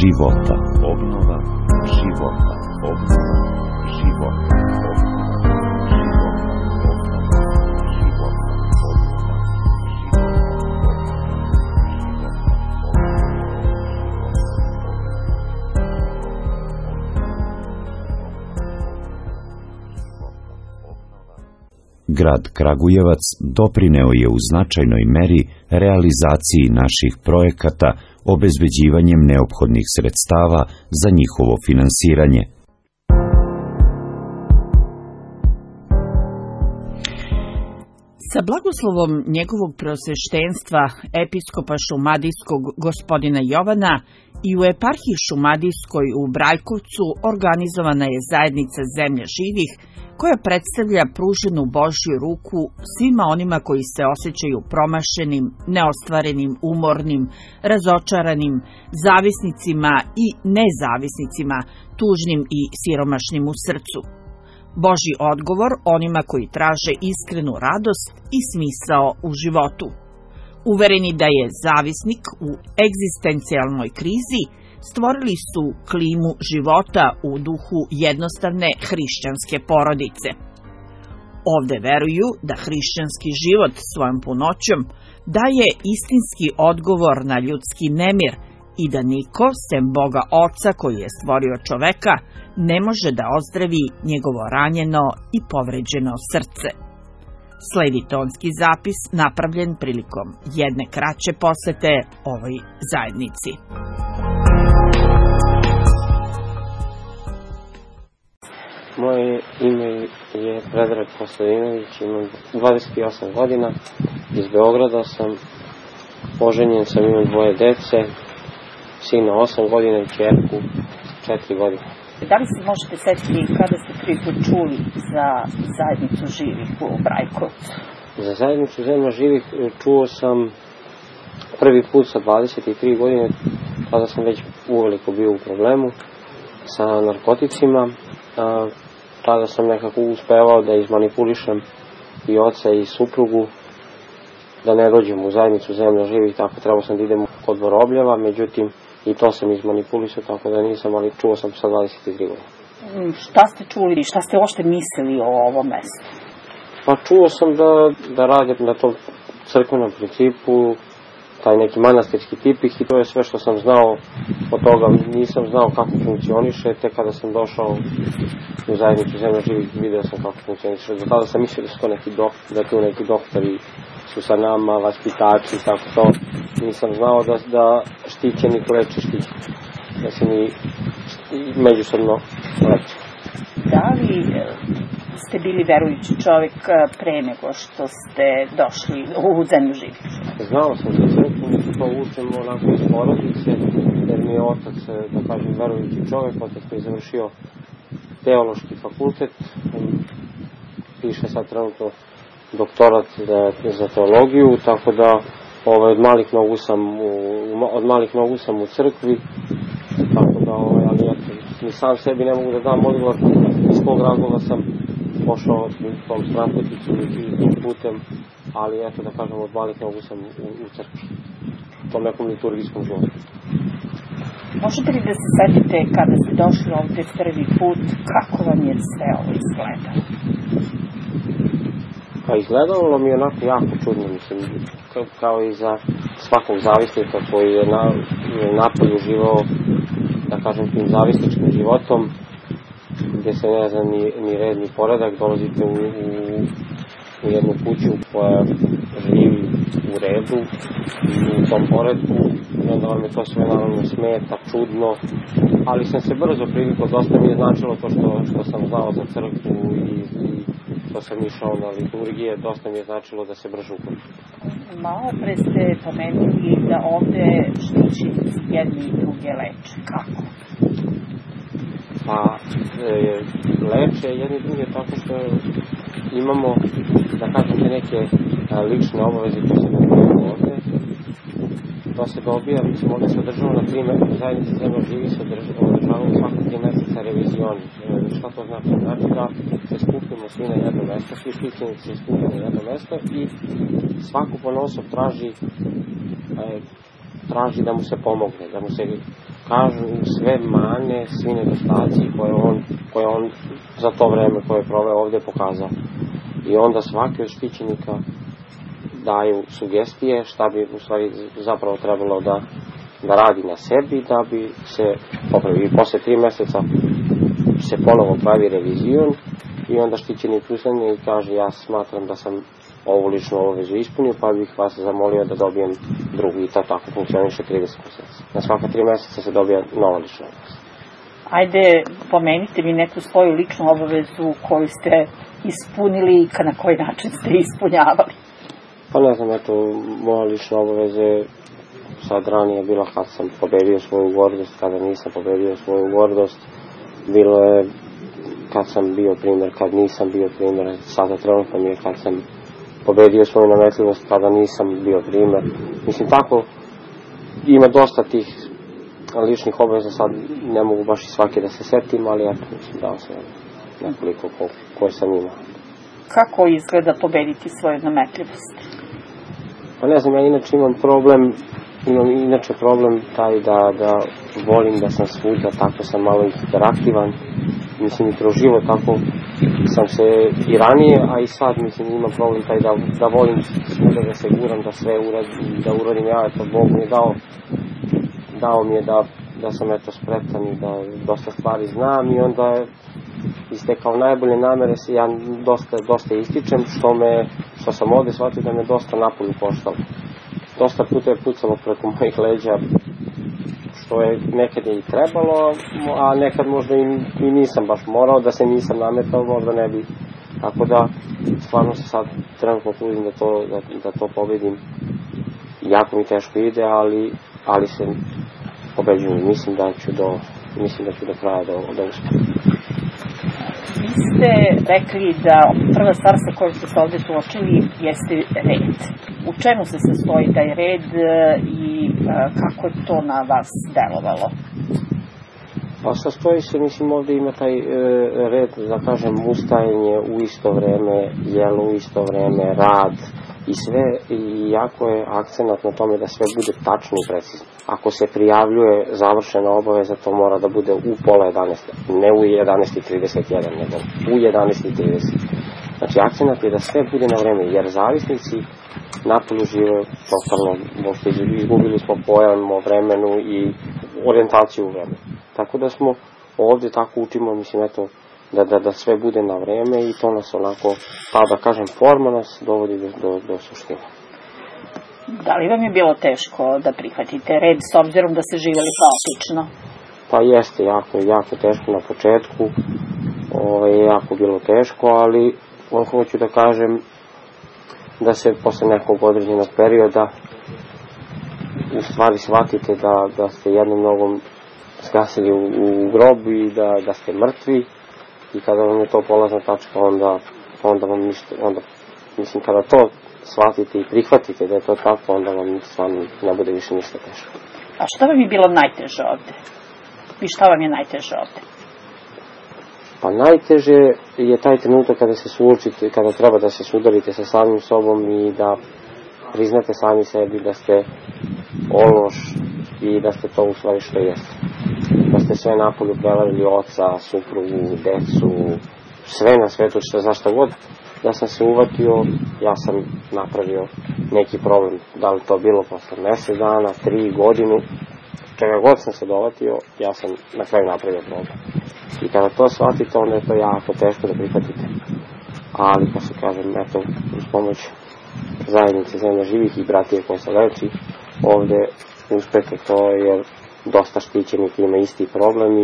života. Obnova života. Obnova života. Grad Kragujevac doprineo je u značajnoj meri realizaciji naših projekata obezbeđivanjem neophodnih sredstava za njihovo finansiranje. Sa blagoslovom njegovog preosveštenstva, episkopa šumadijskog gospodina Jovana, i u eparhiji šumadijskoj u Brajkovcu organizovana je zajednica Zemlja živih, koja predstavlja pruženu Božju ruku svima onima koji se osjećaju promašenim, neostvarenim, umornim, razočaranim, zavisnicima i nezavisnicima, tužnim i siromašnim u srcu. Božji odgovor onima koji traže iskrenu radost i smisao u životu. Uvereni da je zavisnik u egzistencijalnoj krizi, stvorili su klimu života u duhu jednostavne hrišćanske porodice. Ovde veruju da hrišćanski život svojom punoćom daje istinski odgovor na ljudski nemir i da niko, sem Boga Oca koji je stvorio čoveka, ne može da ozdravi njegovo ranjeno i povređeno srce. Sledi tonski zapis napravljen prilikom jedne kraće posete ovoj zajednici. Moje ime je Predrag Kostadinović, imam 28 godina, iz Beograda sam, oženjen sam, imam 2 dece, sina 8 godina i ćerku 4 godine. Da li se možete setiti kada ste prvi put čuli za zajednicu živih u Brajkovcu? Za zajednicu Zemlja živih čuo sam prvi put sa 23 godine, tada sam već uveliko bio u problemu sa narkoticima. Tada sam nekako uspevao da izmanipulišem i oca i suprugu da ne dođem u zajednicu Zemlja živih, tako trebao sam da idem kod Vorobljeva, međutim i to sam izmanipulisao, tako da nisam, ali čuo sam sa 23 godine. Šta ste čuli i šta ste uopšte mislili o ovom mestu? Pa čuo sam da rade na tom crkvenom principu, taj neki manastirski tipih, i to je sve što sam znao od toga. Nisam znao kako funkcioniše, te kada sam došao u zajednicu Zemlja živih video sam kako funkcioniše. Do tada sam mislio da su to neki doktori su sa nama, vaspitači i tako to. Nisam znao da štićenik leči štićenik, da se mi međusobno leči. Da li ste bili verujući čovjek pre nego što ste došli u Zemlju živih? Znao sam za crkvu, to učem onako iz porodice, jer mi je otac, da kažem, verujući čovjek, otac koji je završio teološki fakultet, piše sad trenutno doktorat za teologiju, tako da od malih nogu sam u crkvi, tako da, ali ja ni sam sebi ne mogu da dam odgovor iz kog razloga sam pošao tom stranputicom i tim putem, ali eto da kažem, od malih nogu sam u crkvi, u tom nekom liturgijskom životu. Možete li da se setite kada ste došli ovde prvi put, kako vam je sve ovo izgledalo? Pa izgledalo mi je onako jako čudno, mislim, kao i za svakog zavisnika koji je napolju živao, da kažem, tim zavisničkim životom, gde se ne zna ni red ni poredak. Dolazite u jednu kuću koja živi u redu, u tom poredku, i onda vam je to sve naravno smeta, čudno, ali sam se brzo privikao. Dosta mi je značilo to što sam znao za crkvu i što sam išao na liturgije, dosta mi je značilo da se brže uključim. Malo pre ste pomenuli da ovde štićenici jedni i druge leče. Kako? Pa leče jedni i druge tako što imamo, da kažem, neke lične obaveze koje se dobijamo ovde. To se dobija, mi smo ovde se održavamo, na primjer, u zajednici Zemlja živih se održavamo svaka 3 meseca revizioni. Šta to znači? Znači da se skupimo svi na jedno mesto, svi štićenici se skupimo na jedno mesto i svako ponosob traži da mu se pomogne, da mu se kažu sve mane, svi nedostaci koje on za to vreme koje je proveo ovde pokazao. I onda svaki od štićenika daju sugestije šta bi u stvari zapravo trebalo da radi na sebi da bi se popravio. I posle 3 meseca se ponovo pravi revizijun i onda štićenik ustane i kaže ja smatram da sam ovu ličnu obavezu ispunio, pa bih vas zamolio da dobijem drugu i to tako funkcioniše 30 meseci. Na svaka 3 meseca se dobija nova lična obaveza. Ajde, pomenite mi neku svoju ličnu obavezu koju ste ispunili i na koji način ste ispunjavali. Pa ne znam, eto, moja lična obaveza je sad ranije bila kad sam pobedio svoju gordost, kada nisam pobedio svoju gordost. Bilo je kad sam bio primer, kad nisam bio primer. Sada trenutno mi je kad sam pobedio svoju nametljivost, kada nisam bio primer. Mislim, tako ima dosta tih ličnih obaveza, sad ne mogu baš i svaki da se setim, ali eto, mislim, dao sam nekoliko koje sam imao. Kako izgleda pobediti svoju nametljivost? Pa ne znam, ja inače imam problem taj da volim da sam svuda, tako sam malo interaktivan, mislim i kroz život, tako sam se i ranije, a i sad, mislim, imam problem taj da volim svuda da se guram, da sve uradim ja, eto, Bog mi je dao mi je da sam eto spretan i da dosta stvari znam i onda iste kao najbolje namere se ja dosta ističem, što sam ovde shvatio da me dosta napolju koštalo. Dosta puta je pucalo preko mojih leđa, što je nekad je i trebalo, a nekad možda i nisam baš morao, da se nisam nametao, možda ne bi. Tako da, stvarno se sad trenutno trudim da to pobedim. Jako mi teško ide, ali se pobeđujem. Mislim da ću do kraja da uspem. Vi ste rekli da prva stvar sa kojom ste se ovde suočili jeste red. U čemu se sastoji taj red i kako je to na vas delovalo? Pa sastoji se, mislim, ovde ima taj red, da kažem, ustajanje u isto vreme, jelo u isto vreme, rad i sve, i jako je akcenat na tome da sve bude tačno i precizno. Ako se prijavljuje završena obaveza, to mora da bude u pola 11, ne u 11:31, nego u 11:30. Znači, akcenat je da sve bude na vreme, jer zavisnici napolju žive totalno, možda izgubili smo pojam o vremenu i orijentaciju u vremenu. Tako da smo ovde tako učimo, mislim, eto, da sve bude na vreme i to nas onako, pa da kažem, forma nas dovodi do suštine. Da li vam je bilo teško da prihvatite red s obzirom da ste živjeli haotično? Pa jeste, jako teško na početku, jako bilo teško, ali hoću da kažem da se posle nekog određenog perioda u stvari shvatite da ste jednom nogom zgasili u grob i da ste mrtvi i kada vam je to polazna tačka, onda vam ništa, mislim, kada to shvatite i prihvatite da je to tako, onda vam stvarno ne bude više ništa teško. A šta vam je bilo najteže ovde? I šta vam je najteže ovde? Pa najteže je taj trenutak kada se suočite, kada treba da se sudarite sa samim sobom i da priznate sami sebi da ste ološ i da ste to u stvari što jeste. Da ste sve napolju prevarili oca, suprugu, decu, sve na svetu, za šta god da sam se uvatio, ja sam napravio neki problem. Da li to bilo posle mesec dana, 3 godinu, čega god sam se dovatio, ja sam na kraju napravio problem. I kada to shvatite, onda je to jako teško da prihvatite. Ali, pa se kažem, eto, uz pomoć zajednice Zemlja živih i bratije koje se leči, ovde uspete to, jer dosta štićenih ima isti problem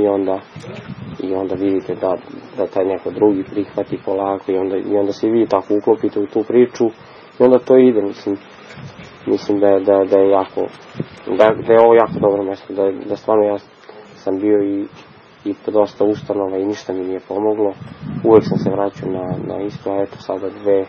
i onda vidite da taj neko drugi prihvati polako i onda se vi tako uklopite u tu priču i onda to ide. Mislim da je jako, da je ovo jako dobro mesto, da stvarno ja sam bio i po dosta ustanova i ništa mi nije pomoglo. Uvek sam se vraćao na isto, a eto sada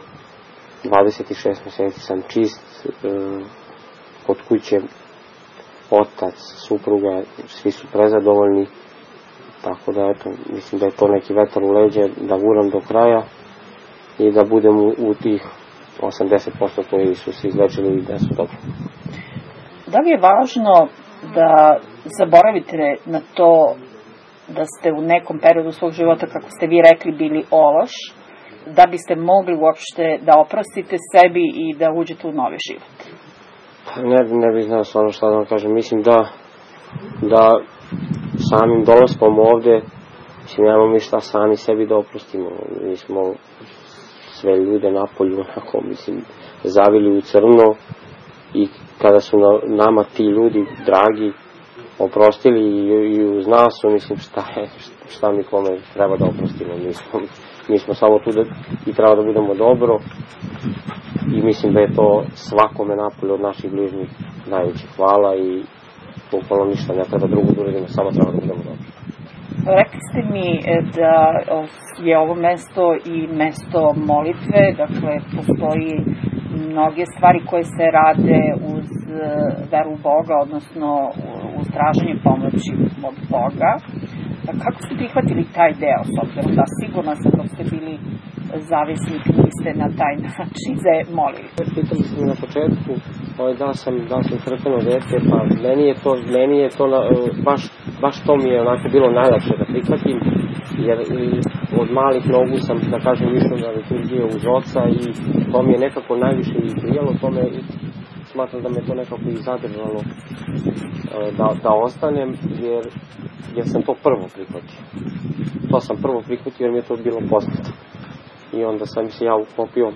26 meseci sam čist, kod kuće otac, supruga, svi su prezadovoljni, tako da eto, mislim da je to neki vetar u leđe, da guram do kraja i da budem u tih 80% koji su se izlečili i da su dobro. Da li je važno da zaboravite na to da ste u nekom periodu svog života, kako ste vi rekli, bili ološ, da biste mogli uopšte da oprostite sebi i da uđete u novi život? Ne bih znao stvarno šta da vam kažem. Mislim da samim dolaskom ovde, mislim, nemamo mi šta sami sebi da oprostimo. Mi smo sve ljude napolju, onako, mislim, zavili u crno i kada su nama ti ljudi dragi oprostili i uz nas su, mislim, šta mi kome treba da oprostimo. Mi smo samo tu i treba da budemo dobro i mislim da je to svakome napolju od naših bližnjih najveće hvala i bukvalno ništa ne treba drugo da uradimo, samo treba da budemo dobro. Rekli ste mi da je ovo mesto i mesto molitve, dakle postoji mnoge stvari koje se rade uz veru u Boga, odnosno uz traženje pomoći od Boga. Kako ste prihvatili taj deo, s obzirom da sigurno sam dok ste bili zavisnik niste na taj način se molili? Pitali ste mi na početku da sam crkveno dete, pa meni je to baš to mi je onako bilo najlakše da prihvatim, jer od malih nogu sam, da kažem, išao na liturgiju uz oca i to mi je nekako najviše i prijelo, smatram da me to nekako i zadržalo da ostanem, jer sam to prvo prihvatio. To sam prvo prihvatio jer mi je to bilo poznato. I onda sam se ja uklopio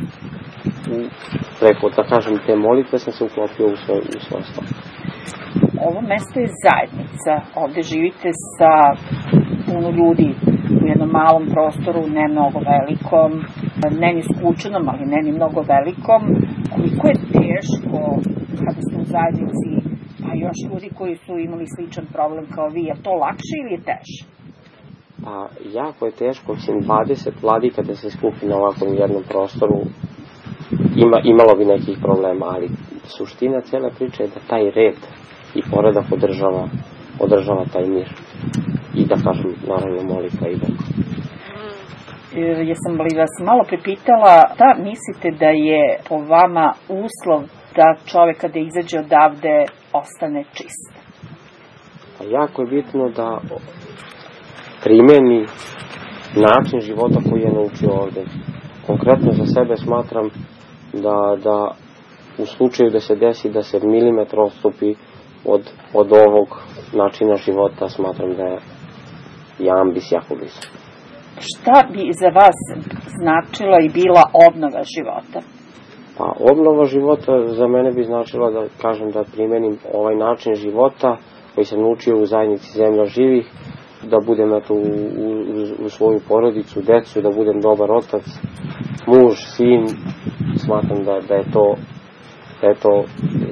preko, da kažem, te molitve sam se uklopio u svoj stav. Ovo mesto je zajednica. Ovde živite sa puno ljudi u jednom malom prostoru, ne mnogo velikom, ne ni skučenom, ali ne ni mnogo velikom. Koliko je teško kada ste u zajednici, pa još ljudi koji su imali sličan problem kao vi, je to lakše ili je teže? Pa, jako je teško, mislim, 20 vladika da se skupi na ovakvom jednom prostoru, imalo bi nekih problema, ali suština cele priče je da taj red i poredak održava taj mir. I da kažem, naravno, molitva i Bog. Jesam li vas malo pripitala, da mislite da je po vama uslov da čovek kada izađe odavde ostane čist? Pa jako je bitno da primeni način života koji je naučio ovde. Konkretno za sebe smatram da u slučaju da se desi da se milimetar odstupi od ovog načina života, smatram da je ambis jako blizu. Šta bi za vas značila i bila obnova života? Pa obnova života za mene bi značila da kažem da primenim ovaj način života koji sam naučio u zajednici Zemlja živih, da budem u svoju porodicu, decu, da budem dobar otac, muž, sin. Smatram da je to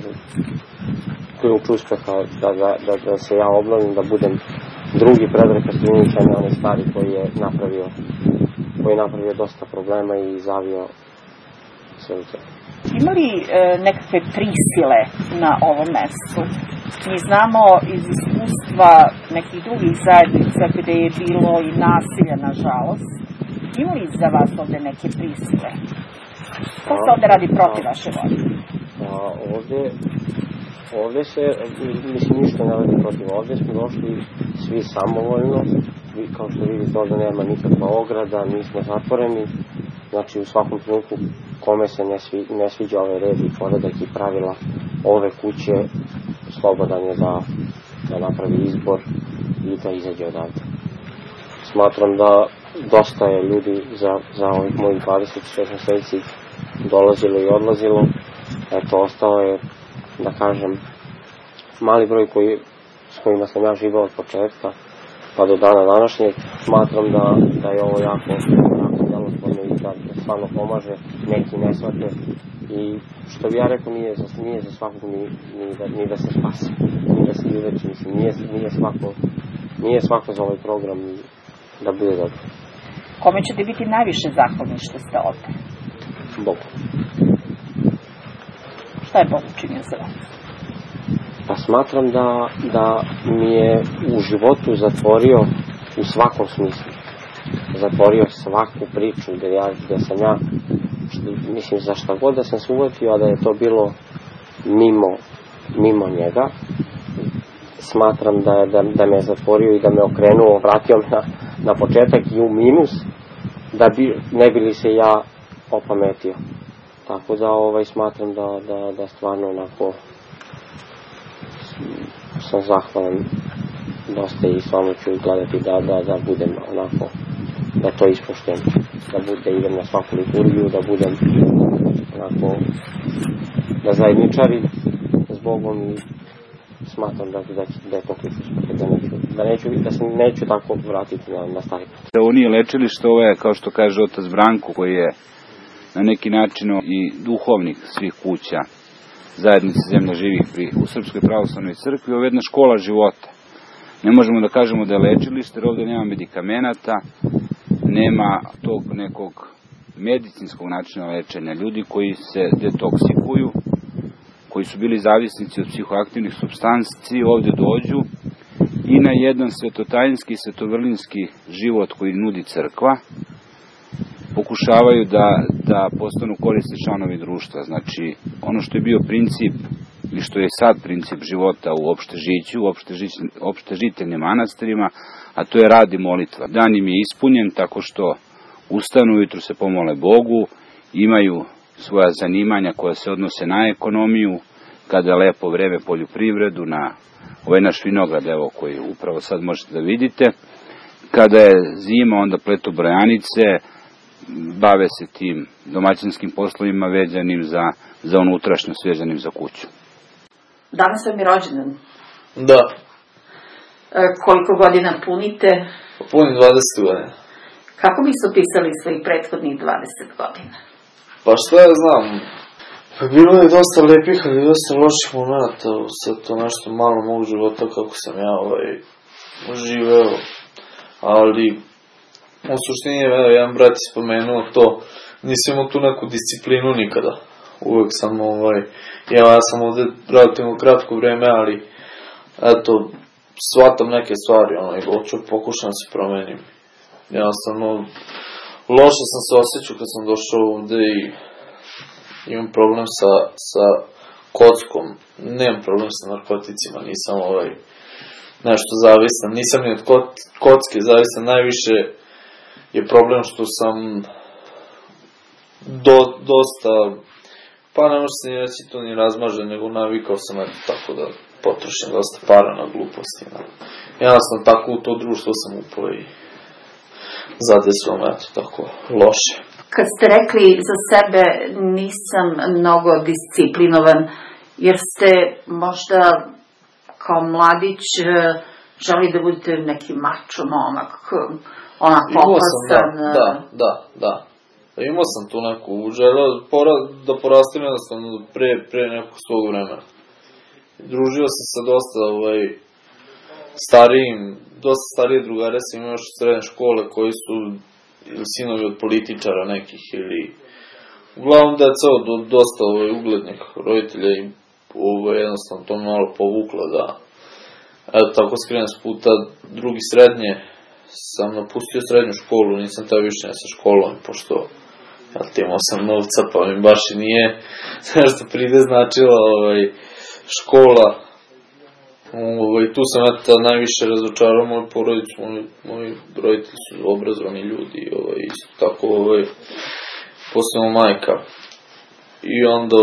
ključ uspeha, da se ja obnovim, da budem drugi Predrag Kastrunić, a ne onaj stari koji je napravio dosta problema i zavio sve u celu. Ima li nekakve prisile na ovom mestu? Mi znamo iz iskustva nekih drugih zajednica gde je bilo i nasilja, nažalost. Ima li za vas ovde neke prisile? Ko se ovde radi protiv vaše volje? Ovde se, mislim, ništa ne radi protiv. Ovde smo došli svi samovoljno. Kao što vidite, ovde nema nikakva ograda, nismo zatvoreni. Znači, u svakom trenutku kome se ne sviđa ovaj red i poredak i pravila ove kuće, slobodan je da napravi izbor i da izađe odavde. Smatram da dosta je ljudi za ovih mojih 26 meseci dolazilo i odlazilo. Eto, ostao je, da kažem, mali broj s kojima sam ja živao od početka pa do dana današnjeg. Smatram da je ovo jako delotvorno i da stvarno pomaže, neki ne shvate. I što bi ja rekao, nije za svakog ni da se spasi, ni da se izleči, mislim, nije svako za ovaj program da bude dobro. Kome ćete biti najviše zahvalni što ste ovde? Bogu. Šta je Bog učinio za vas? Pa smatram da mi je u životu zatvorio u svakom smislu. Zatvorio svaku priču gde sam ja, mislim, za šta god da sam se uvatio, a da je to bilo mimo njega. smatram da me zatvorio i da me okrenuo, vratio me na početak i u minus, da ne bi li se ja opametio. Tako da smatram da stvarno onako sam zahvalan dosta i stvarno ću gledati da budem onako, da to ispoštujem, da idem na svaku liturgiju, da budem onako, da zajedničarim s Bogom i smatram da je to ključno, da se neću tako vratiti na stari put. Ovo nije lečilište, ovo je, kao što kaže otac Branko, koji je na neki način i duhovnik svih kuća zajednice zemlja živih u Srpskoj pravoslavnoj crkvi. Ovo je jedna škola života. Ne možemo da kažemo da je lečilište, jer ovde nema medikamenata, nema tog nekog medicinskog načina lečenja. Ljudi koji se detoksikuju, koji su bili zavisnici od psihoaktivnih supstanci, ovde dođu i na jedan svetotajinski, svetovrlinski život koji nudi crkva, pokušavaju da postanu korisni članovi društva. Znači, ono što je bio princip i što je sad princip života u opštežiću, u opštežiteljnim manastirima, a to je rad i molitva. Dan im je ispunjen tako što ustanu, ujutru se pomole Bogu, imaju svoja zanimanja koja se odnose na ekonomiju, kada je lepo vreme, poljoprivredu, na ovaj naš vinograd, evo, koji upravo sad možete da vidite. Kada je zima, onda pletu brojanice, bave se tim domaćinskim poslovima vezanim za unutrašnjost, vezanim za kuću. Danas vam je rođendan? Da. Koliko godina punite? Punim 20 godina. Kako biste opisali svojih prethodnih 20 godina? Pa šta ja znam, bilo je dosta lepih, ali dosta loših momenta, sad to nešto malo mog života kako sam ja živeo, ali u suštini je jedan brat spomenuo to, nisam imao tu neku disciplinu nikada, uvek sam ja sam ovde relativno kratko vreme, ali eto, shvatam neke stvari, i hoću pokušam da se promenim. Jednostavno, loše sam se osjećao kad sam došao ovde i imam problem sa kockom, nemam problem sa narkoticima, nisam nešto zavisan, nisam ni od kocke zavisan, najviše je problem što sam dosta, pa ne može se ni reći to ni razmažen, nego navikao sam tako da potrošim dosta para na gluposti. Jednostavno tako u to društvo sam upao i zadesilo me tako loše. Kad ste rekli za sebe nisam mnogo disciplinovan, jer ste možda kao mladić želi da budete neki mačo momak, onak opasan. Da. Imao sam tu neku želju da porastim jednostavno pre nekog svog vremena. Družio sam se dosta dosta starije drugare sam imao još srednje škole koji su ili sinovi od političara nekih ili uglavnom deca od dosta uglednih roditelja i jednostavno to malo povuklo da eto tako skrenem s puta. Drugi srednje sam napustio srednju školu, nisam taj više ne sa školom pošto imao sam novca pa mi baš i nije nešto pride značila škola. Tu sam najviše razočarao moju porodicu, moji roditelji su obrazovani ljudi, isto tako, posebno majka. I onda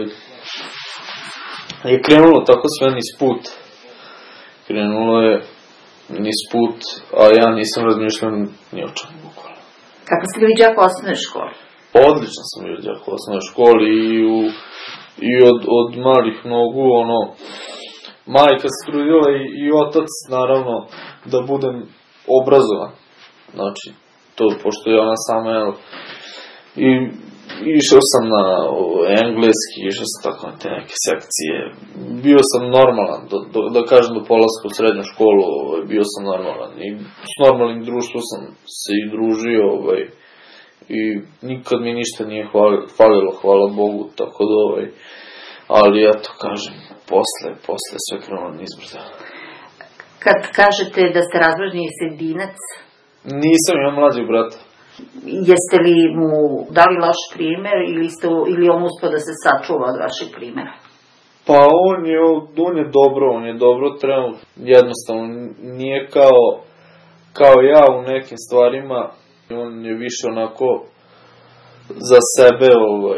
je krenulo tako sve niz put. Krenulo je niz put, a ja nisam razmišljao ni o čemu bukvalno. Kako ste bili đak u osnovnoj školi? Odlično sam bili đak u osnovnoj školi i od malih nogu, majka se trudila i otac, naravno, da budem obrazovan. Znači, to, pošto je ona sama, i išao sam na engleski, išao sam tako na te neke sekcije. Bio sam normalan, da kažem do polaska u srednju školu, bio sam normalan. I s normalnim društvom sam se i družio, i nikad mi ništa nije falilo, hvala Bogu, tako da, ali eto, kažem, posle sve krenulo nizbrdo. Kad kažete da ste razbražniji sredinac? Nisam, imam mlađeg brata. Jeste li mu dali loš primer ili on uspio da se sačuva od vašeg primera? Pa on je dobro trenutno, jednostavno nije kao ja u nekim stvarima, on je više onako za sebe,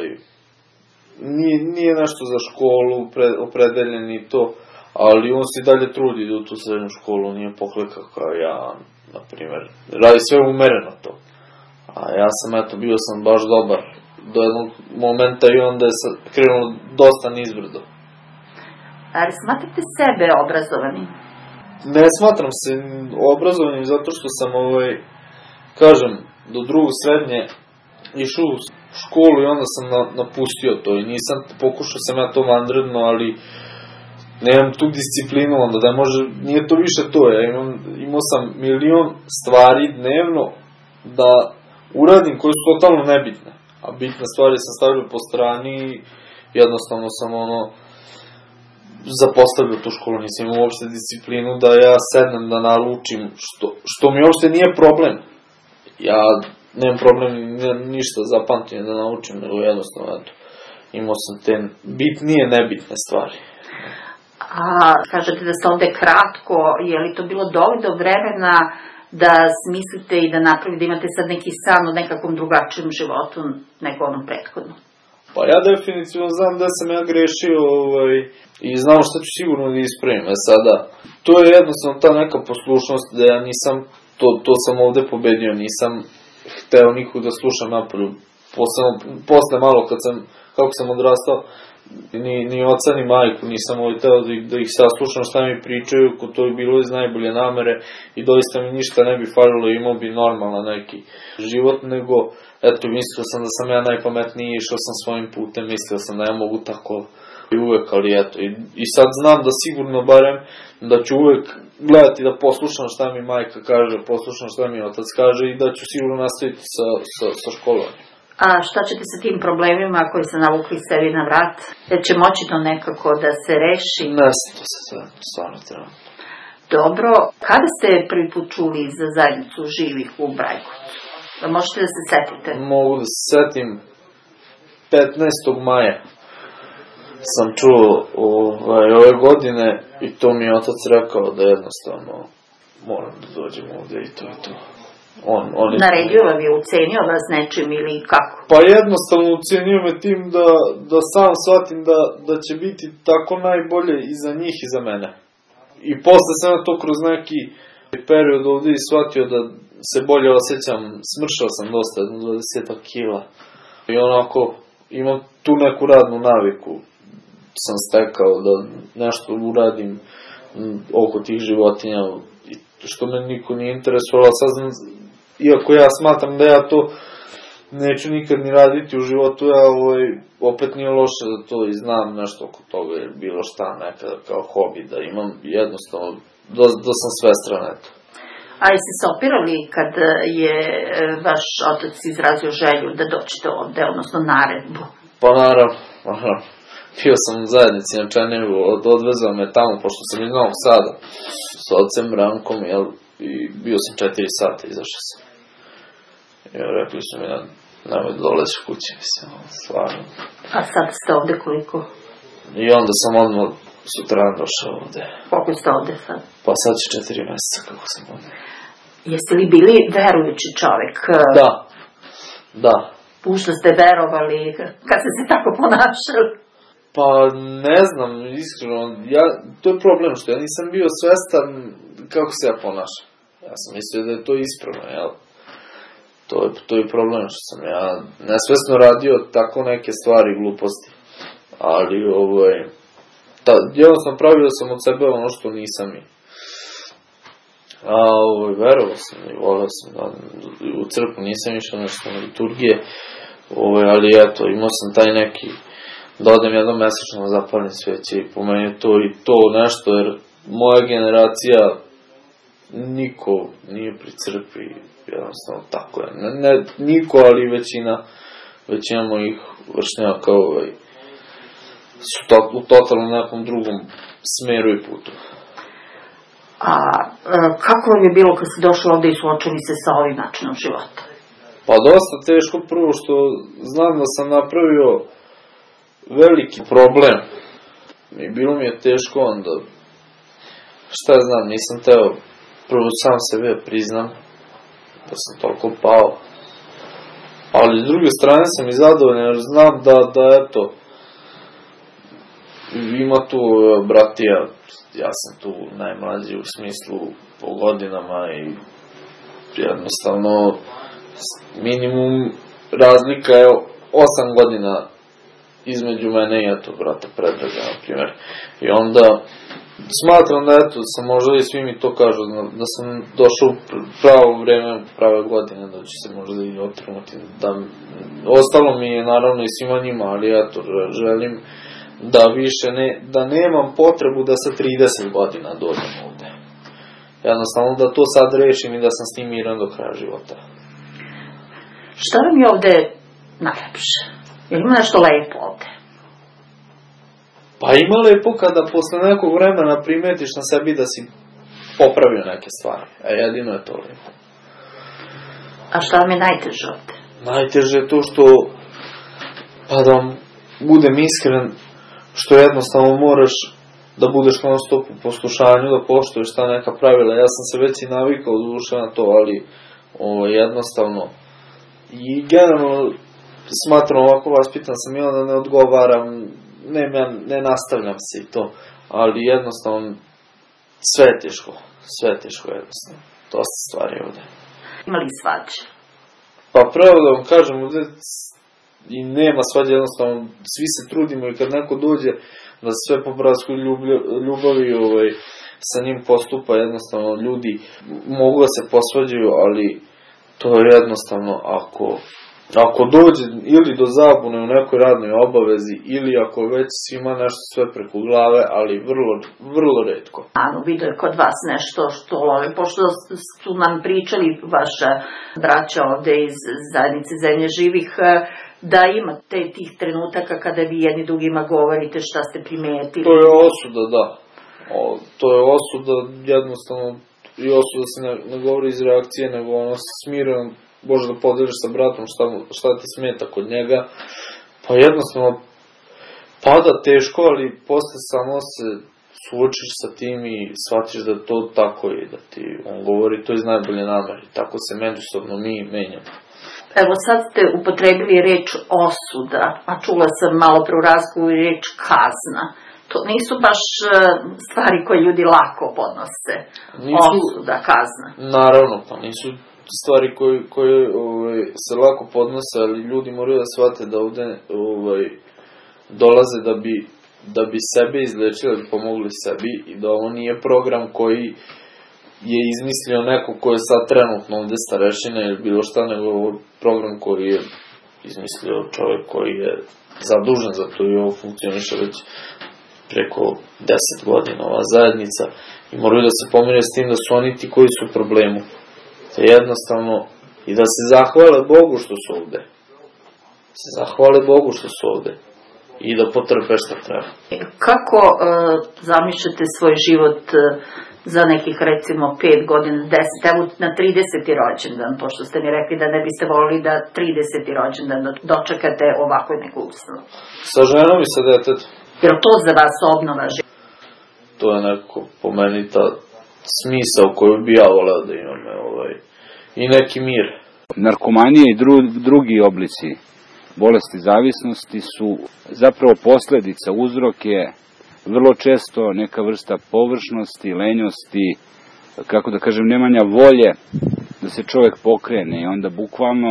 nije nešto za školu opredeljen i to, ali on se dalje trudi da u tu srednju školu nije poklekao kao ja, na primjer, radi sve umereno to, a ja sam bio sam baš dobar do jednog momenta i onda je krenulo dosta nizbrdo. Ali smatrate sebe obrazovanim? Ne smatram se obrazovanim zato što sam, kažem, do drugog srednje išao u školu i onda sam napustio to i pokušao sam ja to vanredno, ali nemam tu disciplinu onda da može, nije to više to, ja imao sam milion stvari dnevno da uradim koje su totalno nebitne, a bitne stvari sam stavio po strani i jednostavno sam zapostavio tu školu, nisam imao uopšte disciplinu da ja sednem da naručim, što mi uopšte nije problem. Ja nemam problem ništa zapamtim da naučim, nego jednostavno, imao sam te bitnije, nebitne stvari. A kažete da ste ovde kratko, je li to bilo dovoljno vremena da smislite i da napravite, da imate sad neki san o nekakvom drugačijem životu nego onom prethodnom? Pa ja definitivno znam da sam ja grešio i znam šta ću sigurno da ispravim. Sada, to je jednostavno ta neka poslušnost da ja nisam, to sam ovde pobedio, nisam hteo nikog da slušam napolju. Posle malo kako sam odrastao, ni oca ni majku nisam hteo da ih saslušam šta mi pričaju, ko to je bilo iz najbolje namere i doista mi ništa ne bi falilo, imao bi normalan neki život, nego mislio sam da sam ja najpametniji, išao sam svojim putem, mislio sam da ja mogu tako i uvek, ali i sad znam da sigurno barem da ću uvek gledati da poslušam šta mi majka kaže, poslušam šta mi otac kaže i da ću sigurno nastaviti sa školovanjem. A šta ćete sa tim problemima koji se navukli sebi na vrat? Jer će moći to nekako da se reši? Ne znam, to se stvarno treba. Dobro, kada ste prvi put čuli za zajednicu živih u Brajkovcu? Možete da se setite? Mogu da se setim 15. maja sam čuo ove godine i to mi je otac rekao da jednostavno moram da dođem ovde i to je to. Naredio vam je, ucenio vas nečim ili kako? Pa jednostavno ucenio me tim da sam shvatim da će biti tako najbolje i za njih i za mene. I posle sam to kroz neki period ovde i shvatio da se bolje osjećam, smršao sam dosta, 20 kila. I onako, imam tu neku radnu naviku, sam stekao da nešto uradim oko tih životinja, što me niko nije interesovalo, sad znam, iako ja smatram da ja to neću nikad ni raditi u životu, ja opet nije loše da to i znam nešto oko toga, jer bilo šta nekada kao hobi, da imam jednostavno, da sam svestran, eto. A jeste se opirali kad je vaš otac izrazio želju da dođete ovde, odnosno naredbu? Pa naravno. Bio sam u zajednici na Čenevu, odvezao me tamo, pošto sam iz Novog Sada, s ocem Brankom, i bio sam 4 sata, izašao sam. I rekli su mi da nemoj doleć u kući, mislim, stvarno. A sad ste ovde koliko? I onda sam odmah sutradan došao ovde. Koliko ste ovde sad? Pa sad će 4 meseca kako sam ovde. Jeste li bili verujući čovek? Da. U što ste verovali kad ste se tako ponašali? Pa ne znam, iskreno, to je problem što ja nisam bio svestan kako se ja ponašam. Ja sam mislio da je to ispravno, jel? To je problem što sam ja nesvesno radio tako neke stvari, gluposti. Ali, jednostavno pravio sam od sebe ono što nisam i. Verovao sam i voleo sam da u crkvu nisam išao nešto na liturgije, ali eto, imao sam taj neki, da odem jednom mesečno na zapalim sveće i po meni to i to nešto, jer moja generacija niko nije pri crkvi, jednostavno tako je. Ne niko, ali većina mojih vršnjaka su u totalno nekom drugom smeru i putu. A kako vam je bilo kad ste došli ovde i suočili se sa ovim načinom života? Pa dosta teško, prvo što znam da sam napravio veliki problem i bilo mi je teško onda, šta ja znam, nisam teo prvo sam sebe priznam da sam toliko pao, ali s druge strane sam i zadovoljan jer znam da eto, ima tu bratija, ja sam tu najmlađi u smislu po godinama i jednostavno minimum razlika je 8 godina između mene i eto brata Predraga, na primjer. I onda smatram da eto, sam možda i svi mi to kažu, da sam došao u pravo vreme, prave godine, da će se možda i otrnuti. Ostalo mi je naravno i svima njima, ali eto, želim da više da nemam potrebu da sa 30 godina dođem ovde. Jednostavno da to sad rešim i da sam s tim miran do kraja života. Šta vam je ovde najlepše? Ili ima nešto lepo ovde? Pa ima lepo kada posle nekog vremena primetiš na sebi da si popravio neke stvari. A jedino je to lepo. A šta vam je najteže ovde? Najteže je to što, pa da vam budem iskren, što jednostavno moraš da budeš non stop u poslušanju, da poštuješ ta neka pravila. Ja sam se već i navikao od duše na to, ali jednostavno i generalno smatram ovako vaspitan sam i onda ne odgovaram, ne nastavljam se i to, ali jednostavno sve je teško jednostavno, dosta stvari ovde. Ima li svađe? Pa pravo da vam kažem, ovde i nema svađe, jednostavno svi se trudimo i kad neko dođe da sve po bratskoj ljubavi sa njim postupa, jednostavno ljudi mogu da se posvađaju, ali to je jednostavno ako dođe ili do zabune u nekoj radnoj obavezi ili ako već svima nešto sve preko glave, ali vrlo retko. Vidio je kod vas nešto što, pošto su nam pričali vaša braća ovde iz zajednice Zemlje živih, da imate tih trenutaka kada vi jedni drugima govorite šta ste primetili. To je osuda, da. To je osuda, jednostavno, i osuda se ne govori iz reakcije, nego ono smireno, možeš da podeliš sa bratom šta ti smeta kod njega. Pa jednostavno, pada teško, ali posle samo se suočiš sa tim i shvatiš da to tako je, da ti on govori to iz najbolje namere. Tako se međusobno mi menjamo. Evo sad ste upotrebili reč osuda, a čula sam malo pre u razgovoru reč kazna. To nisu baš stvari koje ljudi lako podnose. Osuda, kazna. Naravno, pa nisu stvari koje se lako podnose, ali ljudi moraju da shvate da ovde dolaze da bi sebe izlečili, da bi pomogli sebi i da ovo nije program koji je izmislio neko ko je sad trenutno ovde starešina ili bilo šta, nego ovo program koji je izmislio čovjek koji je zadužen za to i ovo funkcioniše već preko 10 godina ova zajednica i moraju da se pomire s tim da su oni ti koji su u problemu. To je jednostavno i da se zahvale Bogu što su ovde. Se zahvale Bogu što su ovde i da potrpe šta treba. Kako zamišljate svoj život za nekih recimo 5 godina, 10, evo na 30. rođendan, pošto ste mi rekli da ne biste volili da 30. rođendan dočekate ovako neku ustanovu? Sa ženom i sa detetom. Je li to za vas obnova života? To je neko po meni ta smisao koju bi ja voleo da imam i neki mir. Narkomanije i drugi oblici bolesti zavisnosti su zapravo posledica, uzrok je vrlo često neka vrsta površnosti, lenjosti, kako da kažem, nemanja volje da se čovjek pokrene i onda bukvalno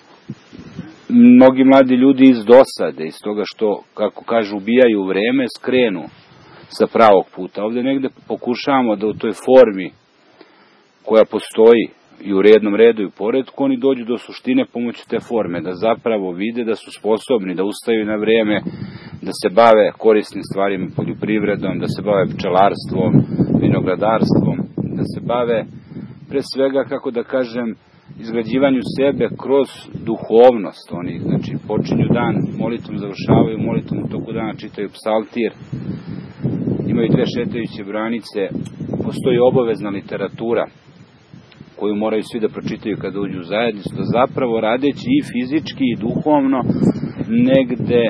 mnogi mladi ljudi iz dosade, iz toga što, kako kažu, ubijaju vreme, skrenu sa pravog puta. Ovde negde pokušavamo da u toj formi koja postoji i u rednom redu i u poredku, oni dođu do suštine pomoću te forme, da zapravo vide da su sposobni da ustaju na vreme, da se bave korisnim stvarima, poljoprivredom, da se bave pčelarstvom, vinogradarstvom, da se bave pre svega, kako da kažem, izgrađivanju sebe kroz duhovnost. Oni, znači, počinju dan molitvom, završavaju molitvom, u toku dana čitaju psaltir, imaju 2 šetajuće branice, postoji obavezna literatura koju moraju svi da pročitaju kada uđu u zajednicu, da zapravo radeći i fizički i duhovno negde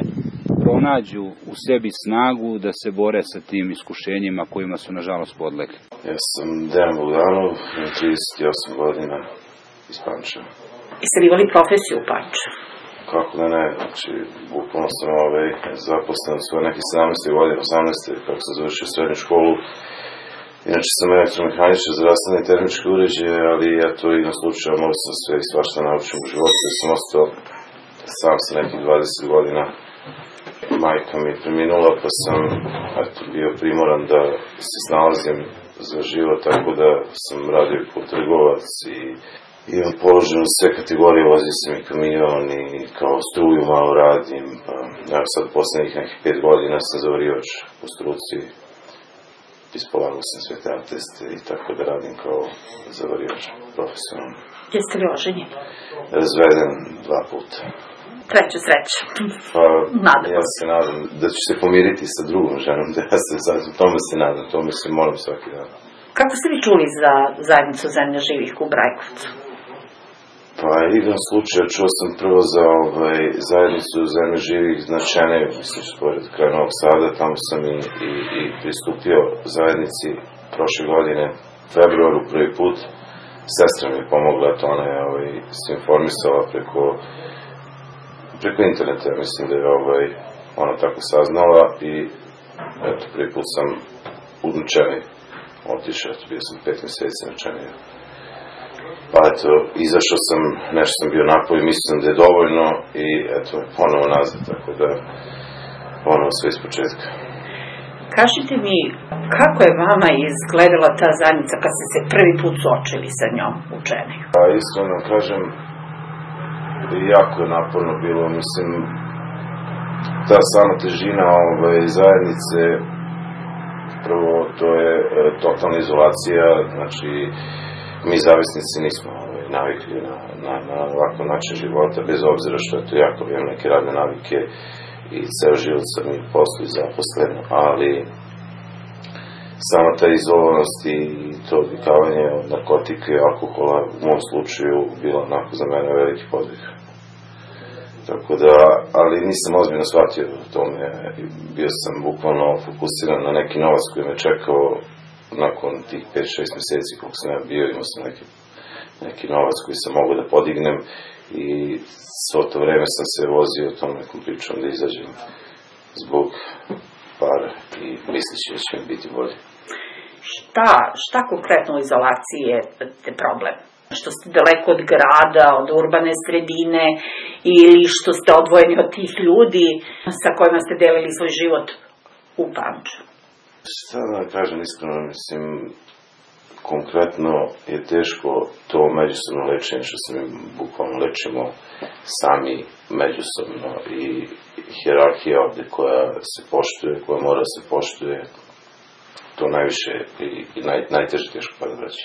pronađu u sebi snagu da se bore sa tim iskušenjima kojima su nažalost podlegli. Ja sam Dejan Bogdanov, 38 godina iz Pančeva. Jeste li imali profesiju u Pančevu? Kako da ne, znači, bukvalno sam zaposlen u svoje neke 17. godine, 18. kako sam završio srednju školu. Inače sam elektromehaničar za rashladne i termičke uređaje, ali eto, igrom slučaja mogu sam sve i svašta naučim u životu, jer sam ostao sam sa nekih 20 godina. Majka mi je preminula, pa sam bio primoran da se snalazim za život, tako da sam radio kao trgovac i imam položeno sve kategorije, vozio sam i kamion i kao struju malo radim, pa evo sad poslednjih nekih 5 godina sam zavarioč u struci, ispolagao sam sve te ateste i tako da radim kao zavarioč profesionalno. Jeste li oženjeni? Razveden 2 puta. Treću sreću. Pa, ja se nadam da ću se pomiriti sa drugom ženom, da ja se sad tome se nadam, tome se molim svaki dan. Kako ste vi čuli za zajednicu Zemlja živih u Brajkovcu? Pa, igrom slučaja čuo sam prvo za zajednicu Zemlja živih značajne, mislim, pored kraja Novog Sada, tamo sam i pristupio zajednici prošle godine, u februaru prvi put. Sestra mi je pomogla, to ona je se informisala preko interneta, mislim da je ona tako saznala i eto, prvi put sam u Načeni otišao, bio sam 5 meseci Načeni. Pa eto, izašao sam, nešto sam bio napolje, mislim da je dovoljno i eto, ponovo nazad, tako da ponovo sve iz početka. Kažite mi, kako je vama izgledala ta zajednica kad ste se prvi put suočili sa njom u Čeneju? Pa iskreno kažem, jako je naporno bilo, mislim, ta sama težina zajednice, prvo to je totalna izolacija, znači mi zavisnici nismo navikli na ovakav način života, bez obzira što je to jako, imam neke radne navike i ceo život sam i poslu i zaposlen, ali sama ta izolovanost i to odvikavanje od narkotika i alkohola u mom slučaju bila onako za mene veliki podvig. Tako da, ali nisam ozbiljno shvatio tome, bio sam bukvalno fokusiran na neki novac koji me čekao nakon tih 5-6 meseci koliko sam ja bio, imao sam neki novac koji sam mogao da podignem i svo to vreme sam se vozio tom nekom pričom da izađem zbog para i misleći da će mi biti bolje. Šta konkretno u izolaciji je problem? Što ste daleko od grada, od urbane sredine ili što ste odvojeni od tih ljudi sa kojima ste delili svoj život u Pančevu? Šta da kažem iskreno, mislim, konkretno je teško to međusobno lečenje, što se mi bukvalno lečimo sami međusobno i hijerarhija ovde koja se poštuje, koja mora se poštuje, to najviše i najteže teško pada vraći.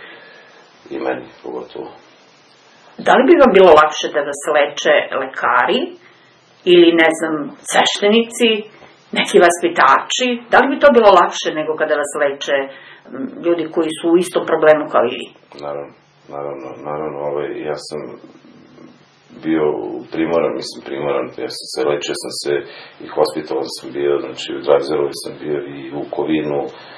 I meni pogotovo. Da li bi vam bilo lakše da vas leče lekari ili, ne znam, sveštenici, neki vaspitači? Da li bi to bilo lakše nego kada vas leče ljudi koji su u istom problemu kao i vi? Naravno, ja sam bio primoran, ja sam se lečio, sam se i hospitalan sam bio, znači u Drazerovi sam bio i u Kovinu,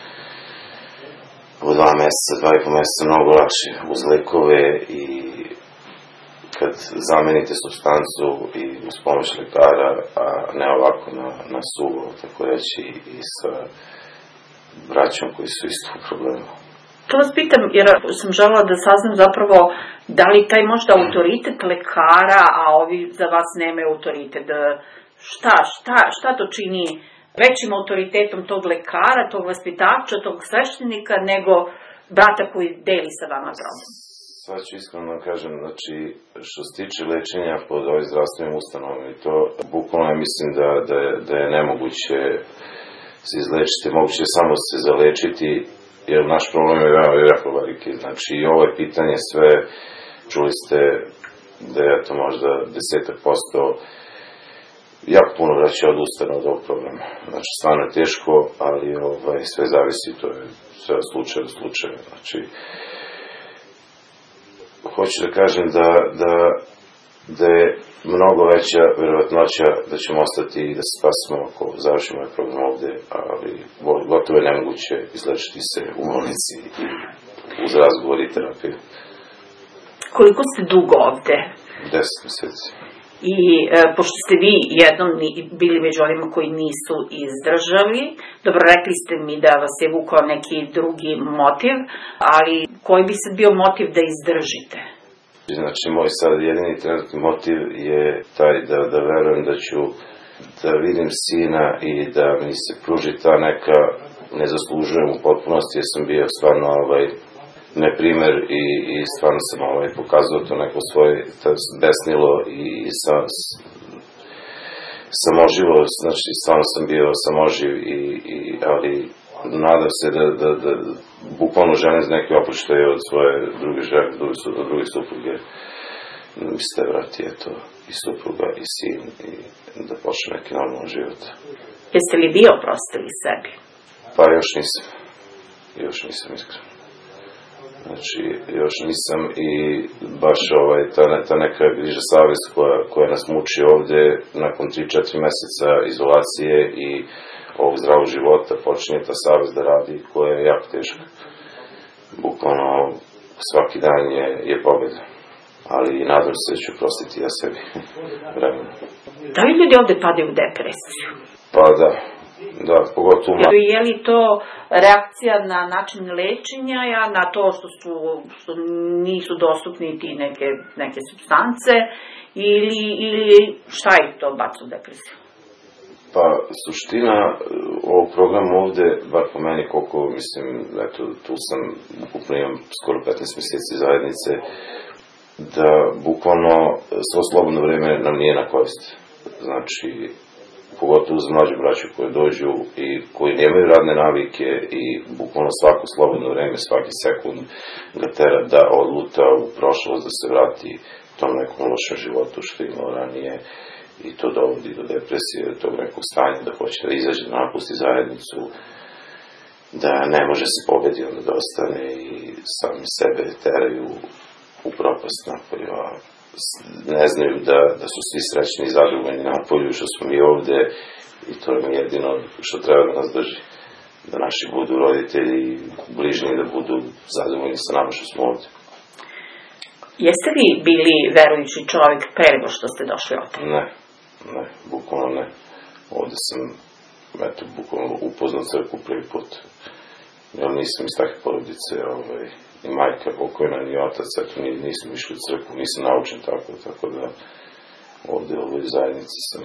u 2 meseca, 2,5 meseca, mnogo lakše uz lekove i kad zamenite substancu i uz pomoć lekara, a ne ovako na suvo, tako reći, i sa braćom koji su isto u problemu. To vas pitam, jer sam želela da saznam zapravo da li taj možda autoritet lekara, a ovi za vas nemaju autoritet. Šta to čini većim autoritetom tog lekara, tog vaspitača, tog sveštenika, nego brata koji deli sa vama problem? Sad ću iskreno da kažem, znači, što se tiče lečenja pod ovim zdravstvenim ustanovom i to, bukvalno mislim da je nemoguće se izlečiti, moguće je samo se zalečiti, jer naš problem je jako veliki. Znači, i ovo je pitanje sve, čuli ste da je to možda 10% jako puno vraća odustane od ovog problema. Znači, stvarno je teško, ali sve zavisi, to je sve od slučaja do slučaja. Znači, hoću da kažem da da je mnogo veća verovatnoća da ćemo ostati i da se spasimo ako završimo ovaj program ovde, ali gotovo je nemoguće izlečiti se u bolnici uz razgovor i terapiju. Koliko ste dugo ovde? 10 meseci. I pošto ste vi jednom bili među onima koji nisu izdržali, dobro, rekli ste mi da vas je vukao neki drugi motiv, ali koji bi sad bio motiv da izdržite? Znači, moj sad jedini trenutni motiv je taj da verujem da ću da vidim sina i da mi se pruži ta neka, ne zaslužujem u potpunosti, jer sam bio stvarno neprimer i stvarno sam pokazao to neko svoje besnilo i samoživo, znači stvarno sam bio samoživ ali nadam se da bukvalno želim za neki oproštaj od svoje druge žene, od druge supruge, da mi se vrati i supruga i sin i da počne neki normalan život. Jeste li vi oprostili sebi? Pa još nisam iskreno. Znači, još nisam i baš ta neka bliža savest koja nas muči ovde nakon 3-4 meseca izolacije i ovog zdravog života, počinje ta savest da radi, koja je jako teška. Bukvalno svaki dan je pobeda. Ali nadam se da ću prostiti ja sebi vremena. Da li ljudi ovde padaju u depresiju? Pa da, pogotovo... Je li to reakcija na način lečenja, na to što nisu dostupni ti neke supstance, ili šta je to baca u depresiju? Pa, suština ovog programa ovde, bar po meni koliko, mislim, eto, tu sam, ukupno imam skoro 15 meseci zajednice, da bukvalno svo slobodno vreme nam nije na korist. Znači, pogotovo za mlađu braću koje dođu i koji nemaju radne navike i bukvalno svako slobodno vreme, svaki sekund ga tera da odluta u prošlost, da se vrati tom nekom lošem životu što je imao ranije i to dovodi do depresije, do tog nekog stanja da hoće da izađe, da napusti zajednicu, da ne može se pobedi, onda da ostane i sami sebe teraju u propast napolju, a ne znaju da su svi srećni i zadovoljni napolju, što smo mi ovde i to je jedino što treba da nas drži. Da naši budu roditelji i bližnji da budu zadovoljni sa nama što smo ovde. Jeste li bili verujući čovjek pre nego što ste došli ovde? Ne, bukvalno ne. Ovde sam, bukvalno upoznao crkvu prvi put. Ja nisam iz takve porodice, ni majka pokojna, ni otac, nisam išli u crkvu, nisam naučen tako da ovde u ovoj zajednici sam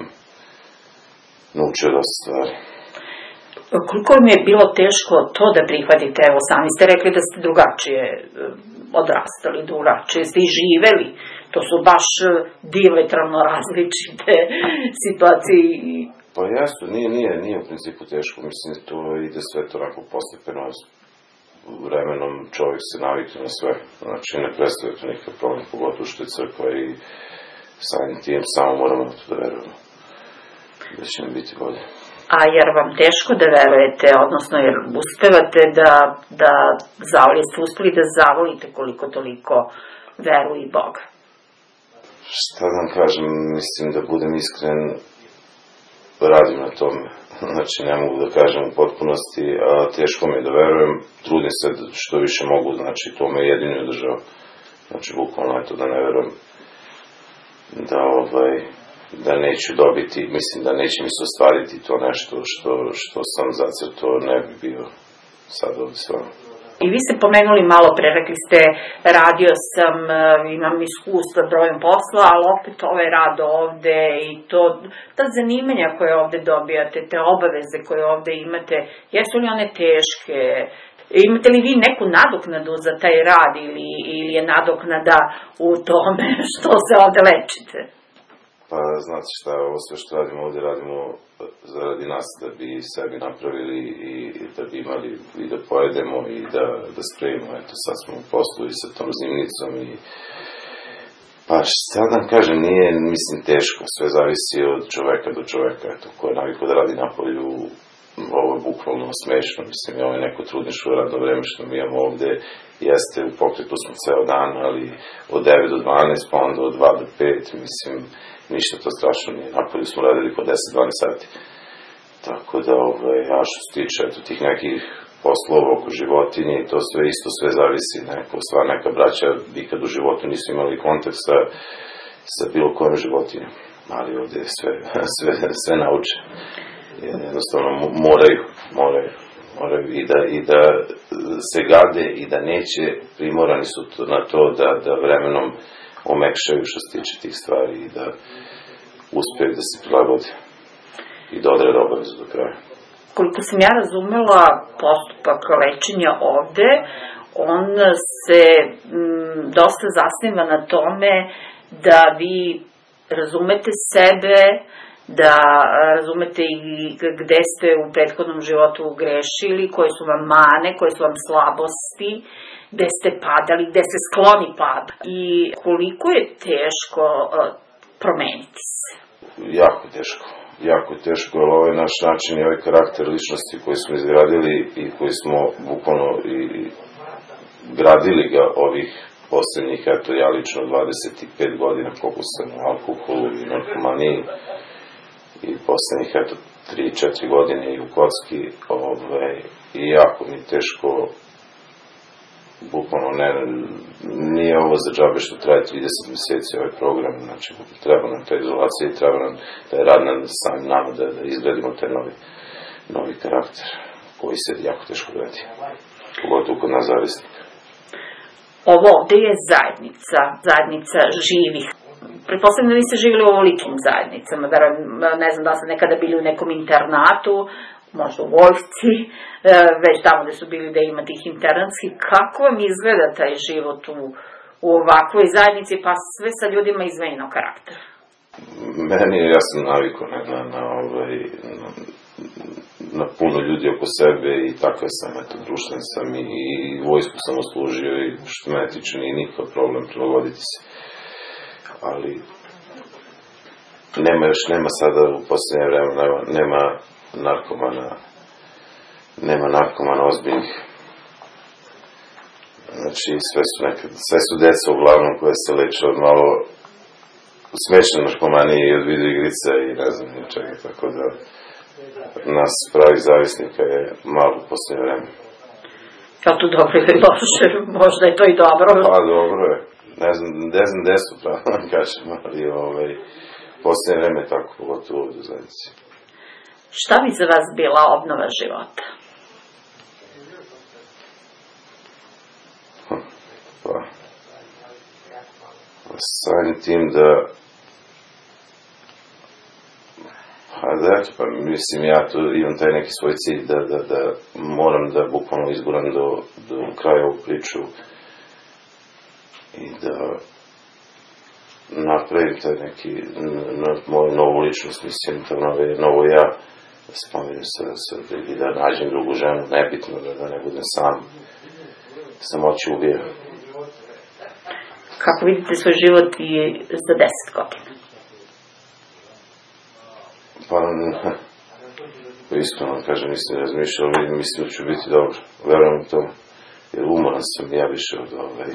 naučio dosta stvari. Koliko vam je bilo teško to da prihvatite? Evo, sami ste rekli da ste drugačije odrastali, drugačije ste i živeli. To su baš diametralno različite situacije. Pa jasno, nije u principu teško. Mislim da to ide sve to onako postepeno. Vremenom čovjek se navikne na sve. Znači, ne predstavlja to nikakav problem, pogotovo što je crkva i samim tim samo moramo na to da verujemo. Da će nam biti bolje. A jer vam teško da verujete, odnosno jer uspevate jeste uspeli da zavolite koliko toliko veru i Boga? Šta da vam kažem, mislim da budem iskren, radim na tome. Znači, ne mogu da kažem u potpunosti, a teško mi je da verujem, trudim se što više mogu, znači, to me jedino održava. Znači, bukvalno je to da ne verujem da neću dobiti, mislim da neće mi se ostvariti to nešto što sam zacrtao, ne bi bio sad ovdje stvarno. I vi ste pomenuli malo pre, rekli ste, radio sam, imam iskustva brojem posla, ali opet ovaj rad ovde i ta zanimanja koje ovde dobijate, te obaveze koje ovde imate, jesu li one teške? Imate li vi neku nadoknadu za taj rad ili je nadoknada u tome što se ovde lečite? Pa, znate šta, ovo sve što radimo ovde, radimo zaradi nas, da bi sebi napravili i da bi imali i da pojedemo i da spremimo. Eto, sad smo u poslu i sa tom zimnicom i... Pa, šta da vam kažem, nije, mislim, teško, sve zavisi od čoveka do čoveka. Eto, ko je navikao da radi napolju, ovo je bukvalno smešno, mislim, ovo je neko trudničko radno vreme što mi imamo ovde, jeste u pokretu smo ceo dan, ali od 9 do 12, pa onda od 2 do 5, mislim, ništa to strašno nije, napolju smo radili po 10-12 sati. Tako da, a što se tiče tih nekih poslova oko životinje, to sve isto sve zavisi, sva neka braća nikad u životu nisu imali kontakt sa bilo kojom životinjom, ali ovde sve nauče. Jednostavno moraju i da se gade i da neće, primorani su na to da vremenom omekšaju što se tiče tih stvari i da uspeju da se prilagode i da odrade obavezu do kraja. Koliko sam ja razumela postupak lečenja ovde, on se dosta zasniva na tome da vi razumete sebe, da razumete i gde ste u prethodnom životu grešili, koje su vam mane, koje su vam slabosti, gde ste padali, gde se skloni pada. I koliko je teško promeniti se? Jako je teško, ali ovaj naš način i ovaj karakter ličnosti koji smo izgradili i koji smo bukvalno i gradili ga ovih poslednjih, ja lično 25 godina koliko sam u alkoholu i narkomaniji i poslednjih 3-4 godine i u kocki, i jako mi je teško, bukvalno nije ovo za džabe što traje 30 meseci ovaj program, znači treba nam ta izolacija i treba nam taj rad na samim nama da izgradimo taj novi karakter koji se jako teško gradi, pogotovo kod nas zavisnika. Ovo ovde je zajednica živih. Pretpostavljam da niste živjeli u ovolikim zajednicama, ne znam da ste nekada bili u nekom internatu, možda u vojsci, već tamo gde su bili da ima tih internatskih. Kako vam izgleda taj život u ovakvoj zajednici, pa sve sa ljudima izmenjenog karaktera? Meni je, ja sam navikao na puno ljudi oko sebe i takav sam, društven sam i vojsku sam oslužio i što me tiče nije nikakav problem prilagoditi se. Ali nema sada u poslednje vreme, nema narkomana ozbiljnih. Znači, sve su deca uglavnom koje se leče od malo smešne narkomanije i od video igrica i ne znam ničega, tako da nas pravih zavisnika je malo u poslednje vreme. Kao to dobro ili loše, možda je to i dobro. Pa dobro je, ne znam gde su pravo da kažem, ali poslednje vreme je tako, pogotovo ovdje u zajednici. Šta bi za vas bila obnova života? Samim tim mislim, ja tu imam taj neki svoj cilj da moram da bukvalno izguram do kraja ovu priču i da napravim taj neki moju novu ličnost, mislim, to novo ja, da se pomerim i da nađem drugu ženu, nebitno, da ne budem sam, samoći ubija. Kako vidite svoj život i za 10 godina? Pa, iskreno kažem, nisam razmišljao, mislim da ću biti dobro, verujem u to, jer umoran sam ja više od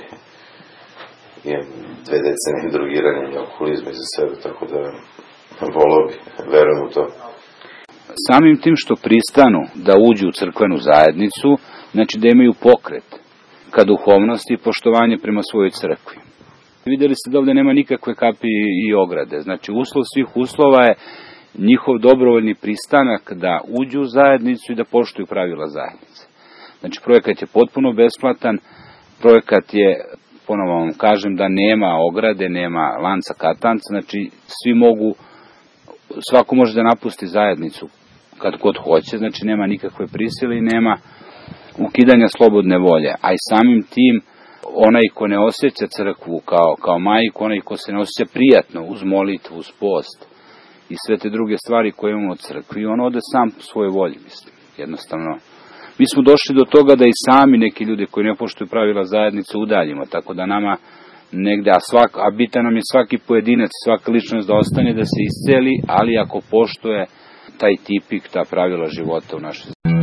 imam 2 decenije drogiranja i alkoholizma iza sebe, tako da volao bi, verujem u to. Samim tim što pristanu da uđu u crkvenu zajednicu, znači da imaju pokret ka duhovnosti i poštovanje prema svojoj crkvi. Videli ste da ovde nema nikakve kapi i ograde, znači uslov svih uslova je njihov dobrovoljni pristanak da uđu u zajednicu i da poštuju pravila zajednice. Znači projekat je potpuno besplatan, projekat je, ponovo vam kažem, da nema ograde, nema lanca katanca, znači svi mogu, svako može da napusti zajednicu kad god hoće, znači nema nikakve prisile i nema ukidanja slobodne volje, a i samim tim onaj ko ne osjeća crkvu kao majku, onaj ko se ne osjeća prijatno uz molitvu, uz post i sve te druge stvari koje imamo od crkvi, on ode sam po svojoj volji, mislim, jednostavno. Mi smo došli do toga da i sami neki ljudi koji ne poštuju pravila zajednice udaljimo, tako da nama negde, a bitan nam je svaki pojedinac, svaka ličnost da ostane, da se isceli, ali ako poštuje taj tipik, ta pravila života u našoj zemlji.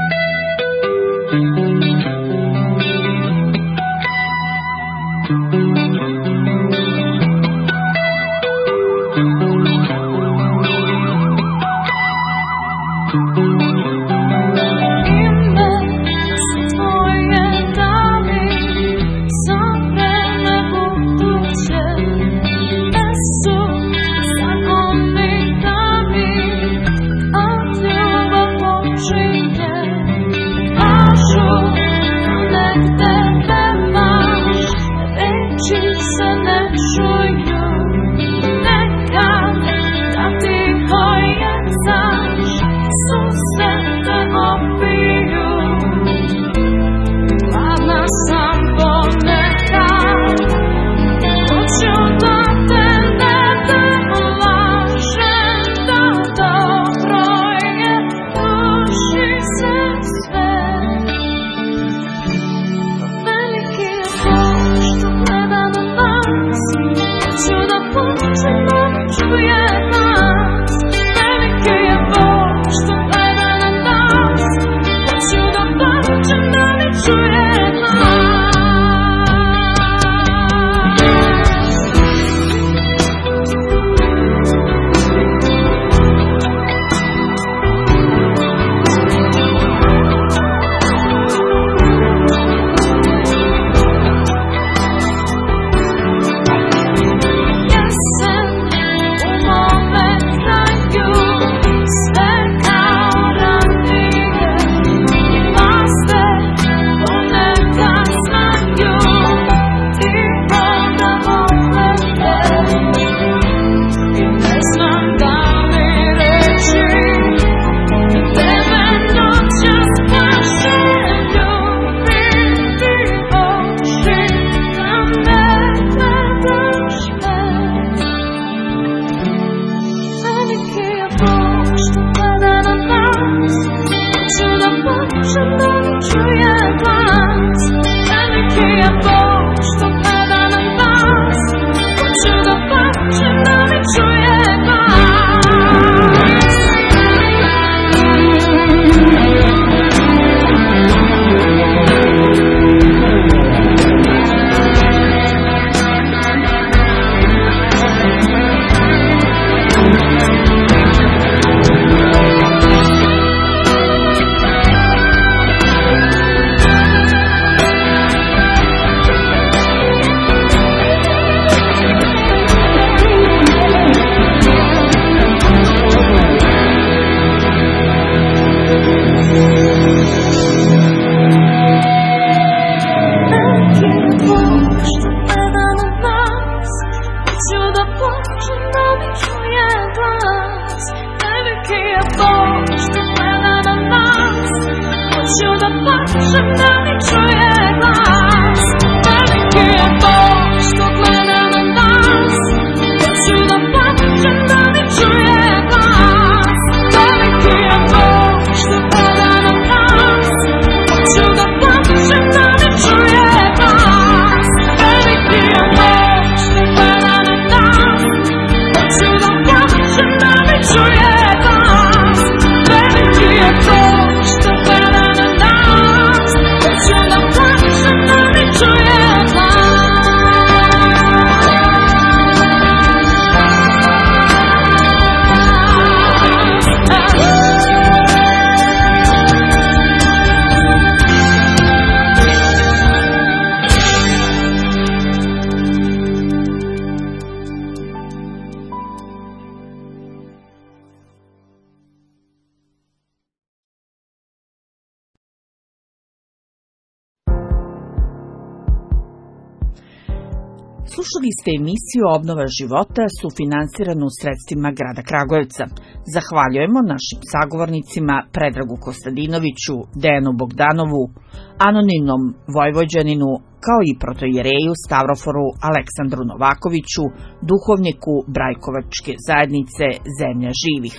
Slušali ste emisiju Obnova života sufinansiranu sredstvima grada Kragujevca. Zahvaljujemo našim sagovornicima Predragu Kostadinoviću, Dejanu Bogdanovu, anonimnom Vojvođaninu, kao i protoijereju Stavroforu Aleksandru Novakoviću, duhovniku Brajkovačke zajednice Zemlja živih.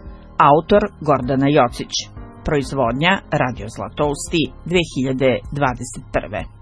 Autor Gordana Jocić. Proizvodnja Radio Zlatousti 2021.